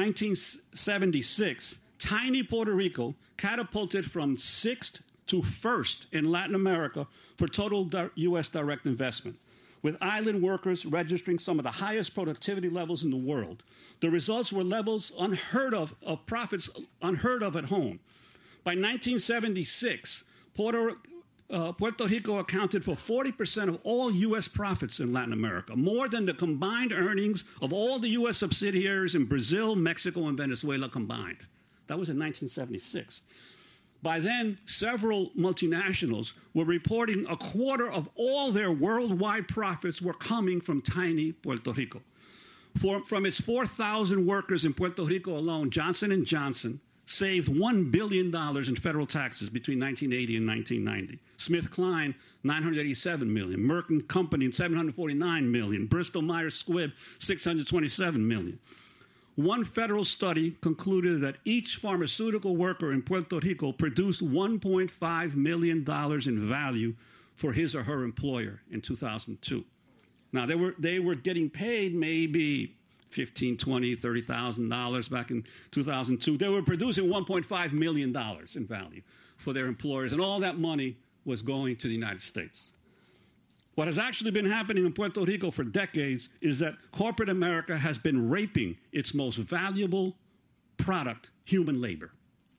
1976, tiny Puerto Rico catapulted from 6th to 1st in Latin America for total U.S. direct investment, with island workers registering some of the highest productivity levels in the world. The results were levels unheard of profits unheard of at home. By 1976, Puerto Rico accounted for 40% of all U.S. profits in Latin America, more than the combined earnings of all the U.S. subsidiaries in Brazil, Mexico, and Venezuela combined. That was in 1976. By then, several multinationals were reporting a quarter of all their worldwide profits were coming from tiny Puerto Rico. From its 4,000 workers in Puerto Rico alone, Johnson & Johnson saved $1 billion in federal taxes between 1980 and 1990. SmithKline, $987 million. Merck & Company, $749 million. Bristol-Myers Squibb, $627 million. One federal study concluded that each pharmaceutical worker in Puerto Rico produced $1.5 million in value for his or her employer in 2002. Now, they were getting paid maybe $15,000, $20,000, $30,000 back in 2002. They were producing $1.5 million in value for their employers, and all that money was going to the United States. What has actually been happening in Puerto Rico for decades is that corporate America has been raping its most valuable product, human labor.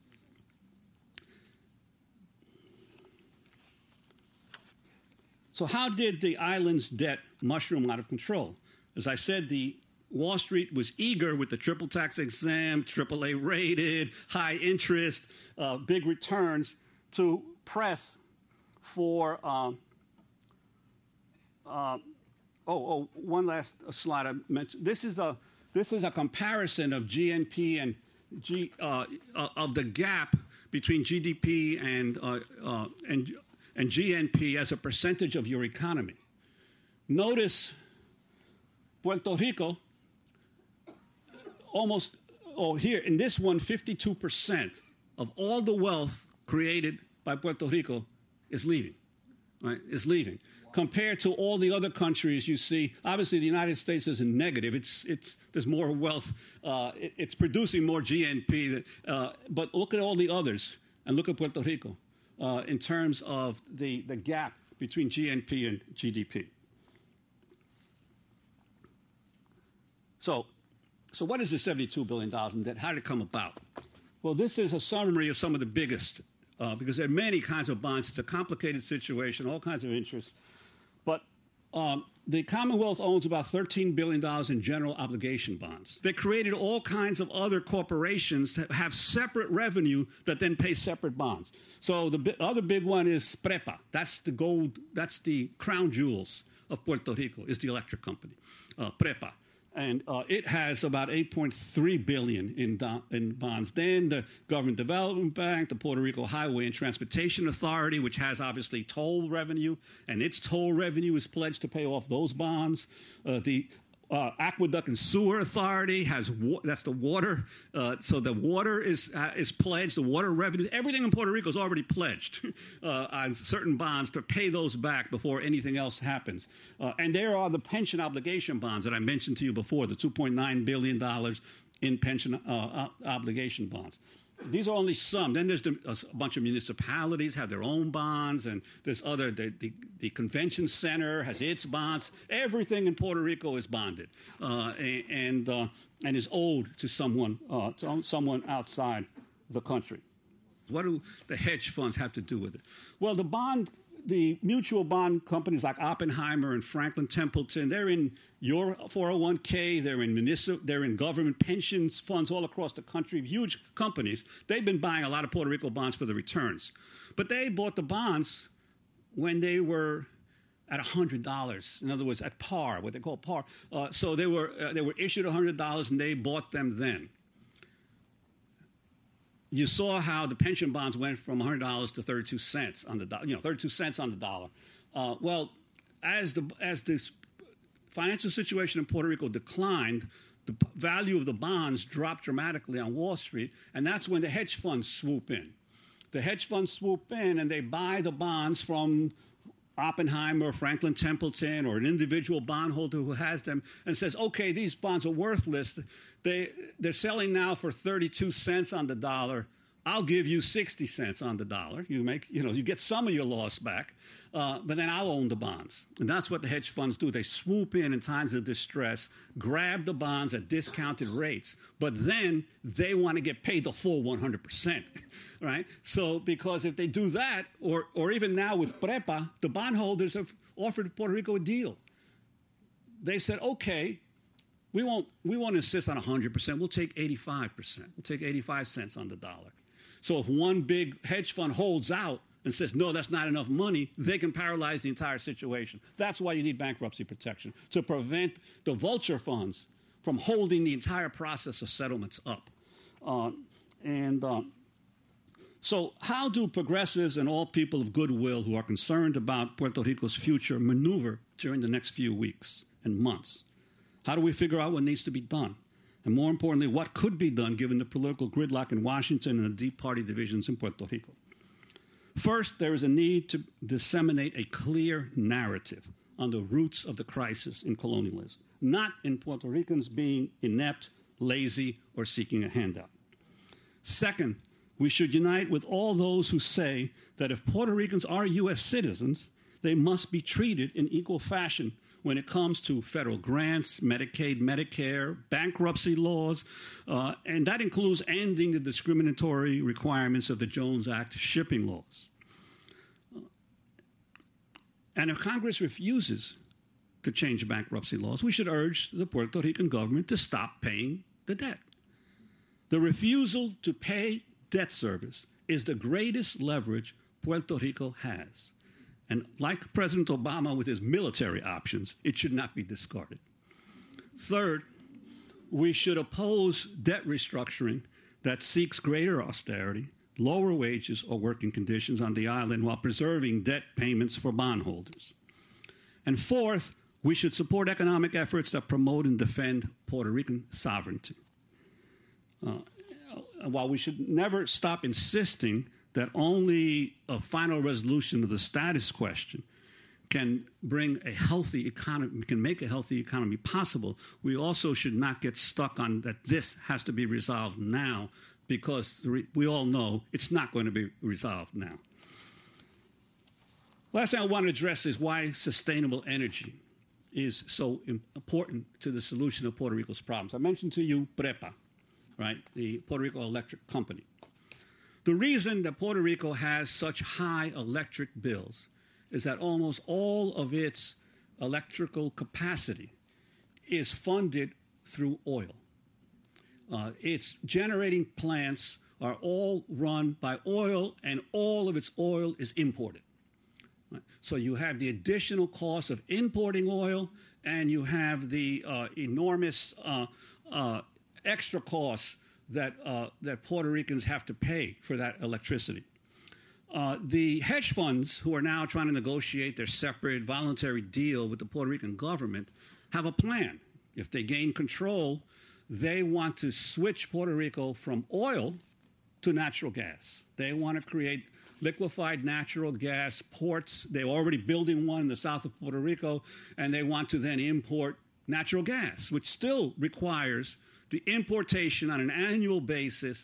So how did the island's debt mushroom out of control? As I said, the Wall Street was eager with the triple tax exempt, AAA rated, high interest, big returns to press for one last slide I mentioned. This is a comparison of GNP and of the gap between GDP and GNP as a percentage of your economy. Notice Puerto Rico here in this one, 52% of all the wealth created by Puerto Rico is leaving. Right? Is leaving. Compared to all the other countries you see, obviously the United States is in negative. There's more wealth. It's producing more GNP. But look at all the others, and look at Puerto Rico in terms of the gap between GNP and GDP. So what is the $72 billion in debt? How did it come about? Well, this is a summary of some of the biggest, because there are many kinds of bonds. It's a complicated situation, all kinds of interests. But the Commonwealth owns about $13 billion in general obligation bonds. They created all kinds of other corporations that have separate revenue that then pay separate bonds. So the other big one is PREPA. That's the gold, that's the crown jewels of Puerto Rico, is the electric company, PREPA. And it has about $8.3 billion in bonds. Then the Government Development Bank, the Puerto Rico Highway and Transportation Authority, which has obviously toll revenue, and its toll revenue is pledged to pay off those bonds. The Aqueduct and Sewer Authority has that's the water. So the water is pledged. The water revenue, everything in Puerto Rico is already pledged on certain bonds to pay those back before anything else happens. And there are the pension obligation bonds that I mentioned to you before, the $2.9 billion in pension obligation bonds. these are only some. Then there's a bunch of municipalities have their own bonds, and there's other, the convention center has its bonds. Everything in Puerto Rico is bonded and is owed to someone outside the country. What do the hedge funds have to do with it? Well, the mutual bond companies like Oppenheimer and Franklin Templeton, they're in your 401k, they're in government pensions funds all across the country, huge companies. They've been buying a lot of Puerto Rico bonds for the returns. But they bought the bonds when they were at $100, in other words, at par, what they call par. So they were issued $100 and they bought them then. You saw how the pension bonds went from $100 to 32 cents on the dollar. 32 cents on the dollar. Well, as this financial situation in Puerto Rico declined, the value of the bonds dropped dramatically on Wall Street, and that's when the hedge funds swoop in. The hedge funds swoop in and they buy the bonds from Oppenheimer, Franklin Templeton, or an individual bondholder who has them and says, okay, these bonds are worthless. They're selling now for 32 cents on the dollar. I'll give you 60 cents on the dollar. You get some of your loss back, but then I'll own the bonds. And that's what the hedge funds do. They swoop in times of distress, grab the bonds at discounted rates, but then they want to get paid the full 100%, right? So because if they do that, or even now with PREPA, the bondholders have offered Puerto Rico a deal. They said, okay, we won't insist on 100%. We'll take 85%. We'll take 85 cents on the dollar. So if one big hedge fund holds out and says, no, that's not enough money, they can paralyze the entire situation. That's why you need bankruptcy protection, to prevent the vulture funds from holding the entire process of settlements up. So how do progressives and all people of goodwill who are concerned about Puerto Rico's future maneuver during the next few weeks and months? How do we figure out what needs to be done? And more importantly, what could be done given the political gridlock in Washington and the deep party divisions in Puerto Rico? First, there is a need to disseminate a clear narrative on the roots of the crisis in colonialism, not in Puerto Ricans being inept, lazy, or seeking a handout. Second, we should unite with all those who say that if Puerto Ricans are U.S. citizens, they must be treated in equal fashion when it comes to federal grants, Medicaid, Medicare, bankruptcy laws, and that includes ending the discriminatory requirements of the Jones Act shipping laws. And if Congress refuses to change bankruptcy laws, we should urge the Puerto Rican government to stop paying the debt. The refusal to pay debt service is the greatest leverage Puerto Rico has. And like President Obama with his military options, it should not be discarded. Third, we should oppose debt restructuring that seeks greater austerity, lower wages or working conditions on the island while preserving debt payments for bondholders. And fourth, we should support economic efforts that promote and defend Puerto Rican sovereignty. While we should never stop insisting that only a final resolution of the status question can bring a healthy economy, can make a healthy economy possible, we also should not get stuck on that this has to be resolved now, because we all know it's not going to be resolved now. Last thing I want to address is why sustainable energy is so important to the solution of Puerto Rico's problems. I mentioned to you PREPA, right, the Puerto Rico Electric Company. The reason that Puerto Rico has such high electric bills is that almost all of its electrical capacity is funded through oil. Its generating plants are all run by oil, and all of its oil is imported. Right? So you have the additional cost of importing oil, and you have the enormous extra costs that Puerto Ricans have to pay for that electricity. The hedge funds, who are now trying to negotiate their separate voluntary deal with the Puerto Rican government, have a plan. If they gain control, they want to switch Puerto Rico from oil to natural gas. They want to create liquefied natural gas ports. They're already building one in the south of Puerto Rico, and they want to then import natural gas, which still requires the importation on an annual basis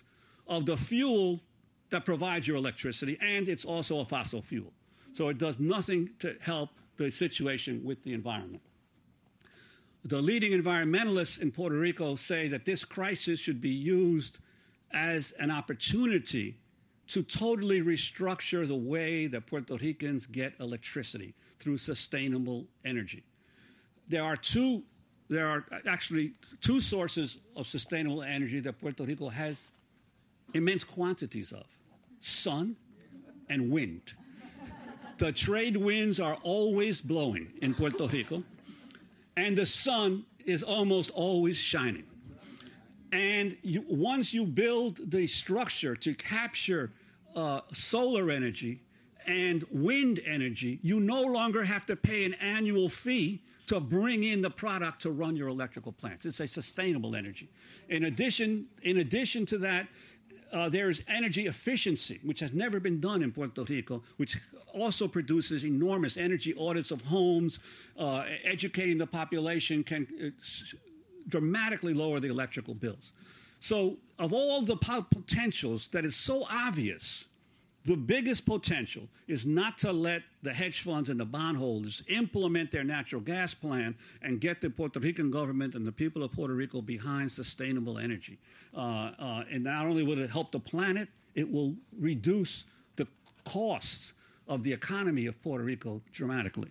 of the fuel that provides your electricity, and it's also a fossil fuel. So it does nothing to help the situation with the environment. The leading environmentalists in Puerto Rico say that this crisis should be used as an opportunity to totally restructure the way that Puerto Ricans get electricity through sustainable energy. There are actually two sources of sustainable energy that Puerto Rico has immense quantities of: sun and wind. The trade winds are always blowing in Puerto Rico, and the sun is almost always shining. And once you build the structure to capture solar energy and wind energy, you no longer have to pay an annual fee to bring in the product to run your electrical plants. It's a sustainable energy. In addition to that, there's energy efficiency, which has never been done in Puerto Rico, which also produces enormous energy audits of homes. Educating the population can dramatically lower the electrical bills. So of all the potentials that is so obvious, the biggest potential is not to let the hedge funds and the bondholders implement their natural gas plan and get the Puerto Rican government and the people of Puerto Rico behind sustainable energy. And not only will it help the planet, it will reduce the costs of the economy of Puerto Rico dramatically.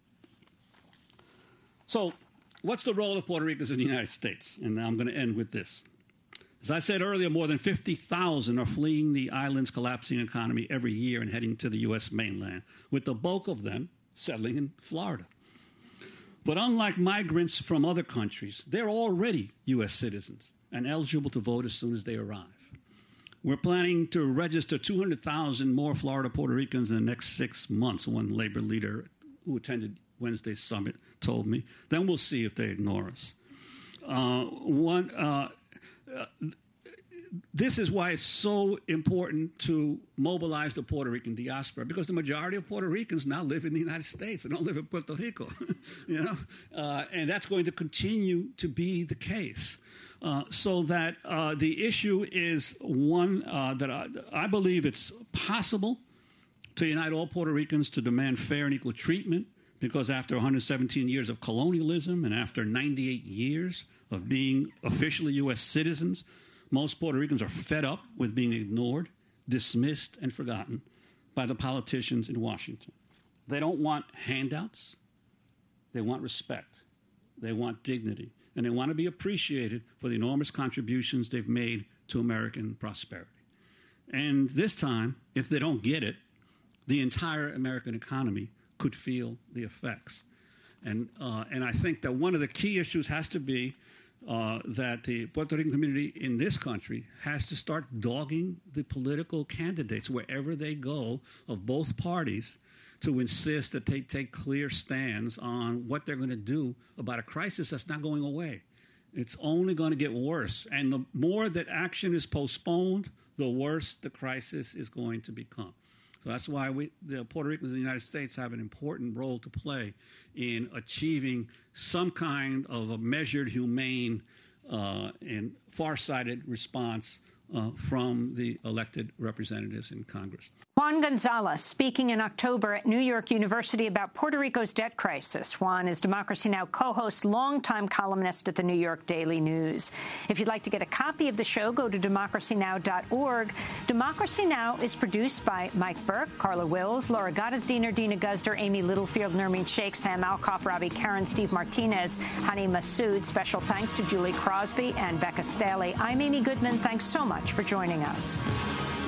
So what's the role of Puerto Ricans in the United States? And I'm going to end with this. As I said earlier, more than 50,000 are fleeing the island's collapsing economy every year and heading to the U.S. mainland, with the bulk of them settling in Florida. But unlike migrants from other countries, they're already U.S. citizens and eligible to vote as soon as they arrive. We're planning to register 200,000 more Florida Puerto Ricans in the next 6 months, one labor leader who attended Wednesday's summit told me. Then we'll see if they ignore us. This is why it's so important to mobilize the Puerto Rican diaspora, because the majority of Puerto Ricans now live in the United States. They don't live in Puerto Rico, and that's going to continue to be the case. So that the issue is one that I believe it's possible to unite all Puerto Ricans to demand fair and equal treatment, because after 117 years of colonialism and after 98 years of being officially U.S. citizens, most Puerto Ricans are fed up with being ignored, dismissed, and forgotten by the politicians in Washington. They don't want handouts. They want respect. They want dignity. And they want to be appreciated for the enormous contributions they've made to American prosperity. And this time, if they don't get it, the entire American economy could feel the effects. And I think that one of the key issues has to be that the Puerto Rican community in this country has to start dogging the political candidates wherever they go of both parties to insist that they take clear stands on what they're going to do about a crisis that's not going away. It's only going to get worse. And the more that action is postponed, the worse the crisis is going to become. So that's why the Puerto Ricans in the United States have an important role to play in achieving some kind of a measured, humane, and far-sighted response from the elected representatives in Congress. Juan Gonzalez speaking in October at New York University about Puerto Rico's debt crisis. Juan is Democracy Now! Co-host, longtime columnist at the New York Daily News. If you'd like to get a copy of the show, go to democracynow.org. Democracy Now! Is produced by Mike Burke, Carla Wills, Laura Gottesdiener, Dina Guzder, Amy Littlefield, Nermeen Sheikh, Sam Alcoff, Robbie Karen, Steve Martinez, Hani Massoud. Special thanks to Julie Crosby and Becca Staley. I'm Amy Goodman. Thanks so much for joining us.